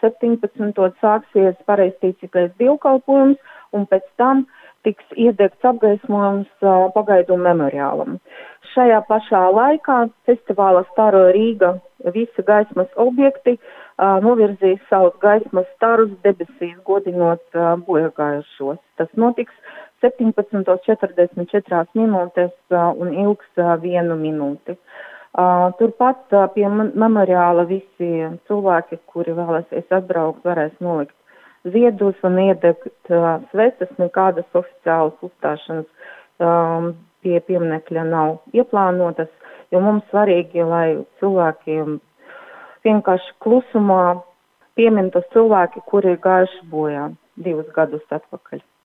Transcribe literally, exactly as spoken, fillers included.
septiņpadsmito sāksies pareizticīgais dievkalpojums, un pēc tam tiks iedegts apgaismojums uh, pagaidu memoriālam. Šajā pašā laikā festivāla Staroja Rīga visi gaismas objekti uh, novirzīs savus gaismas starus debesīs, godinot uh, bojagājušos. Tas notiks septiņpadsmit četrdesmit četri minūtes uh, un ilgs uh, vienu minūti. Uh, turpat uh, pie memoriāla visi cilvēki, kuri vēlēsies atbraukt, varēs nolikt ziedus un iedegt uh, sveces, nekādas oficiālas uzstāšanas um, pie pieminekļa nav ieplānotas, jo mums svarīgi, lai cilvēkiem vienkārši klusumā piemintos cilvēki, kuri ir gājuši bojā divus gadus atpakaļ.